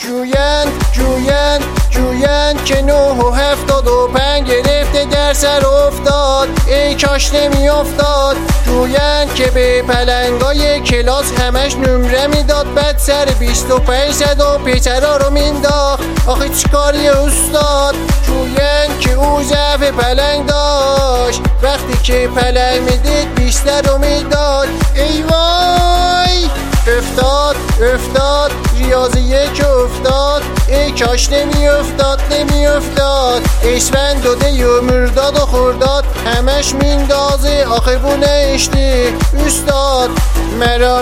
جویند که 9.75 گرفته در سر افتاد، ای کاش نمی افتاد. جویند که به پلنگای کلاس همش نمره میداد، بعد سر 25 زد و پسرا رو مینداخت. آخه چیکاری استاد؟ جویند که او ضعف پلنگ داشت، وقتی که پلنگ میدید بیشتر رو میداد. ای وای افتاد ریاضی 1 افتاد، ای کاش نمی افتاد. اسفند و دی و مرداد و خرداد همش میندازه، آخه بو نشتی استاد. مرا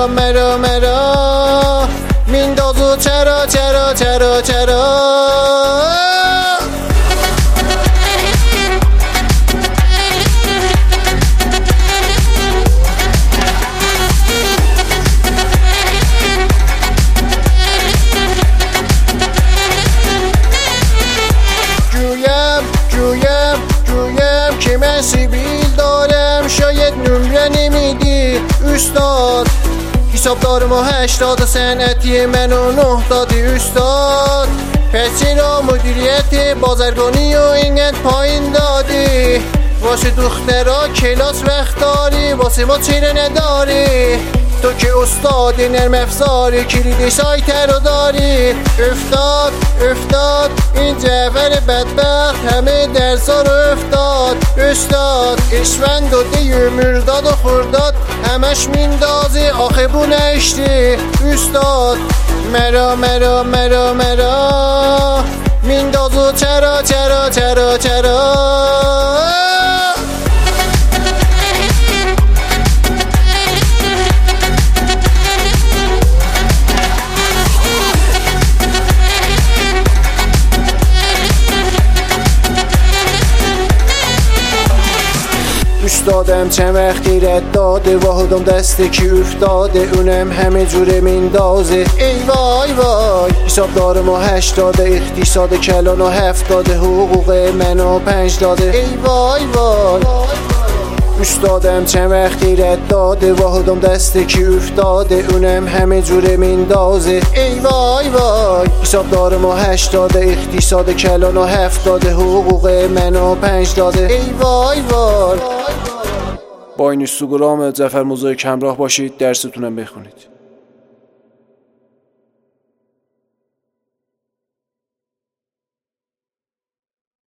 میندازو چرا جویم که من سیبیل دارم، شاید نمره نمیدی استاد. حسابدارم و 80 صنعتی منو 9 دادی استاد. پس چرا مدیریت بازرگانی و اینقدر پایین دادی؟ واسه دخترا کلاس وقت داری، واسه ما چرا نداری؟ تو که استاد نرم افزاری، کلید سایت رو داری. افتاد این جعفر بدبخت همه درسا رو افتاد استاد. اسفند و دی و مرداد و خرداد همش میندازی، آخه بو نشتی استاد. مرا میندازو چرا استادم چند وقتی رد داده، واحدم دسته کی افتاده، اونم همه جوره میندازه. ای وای حسابدارم و 80، اقتصاد کلان و 70، حقوق منو 5 داده. ای وای استادم چند وقتی رد داده، واحدم دسته کی افتاده، اونم همه جوره میندازه. ای وای حسابدارم و 80، اقتصاد کلان و 70، حقوق منو 5 داده. ای وای با اینستاگرام جعفر موزاییک همراه باشید، درستونم بخونید.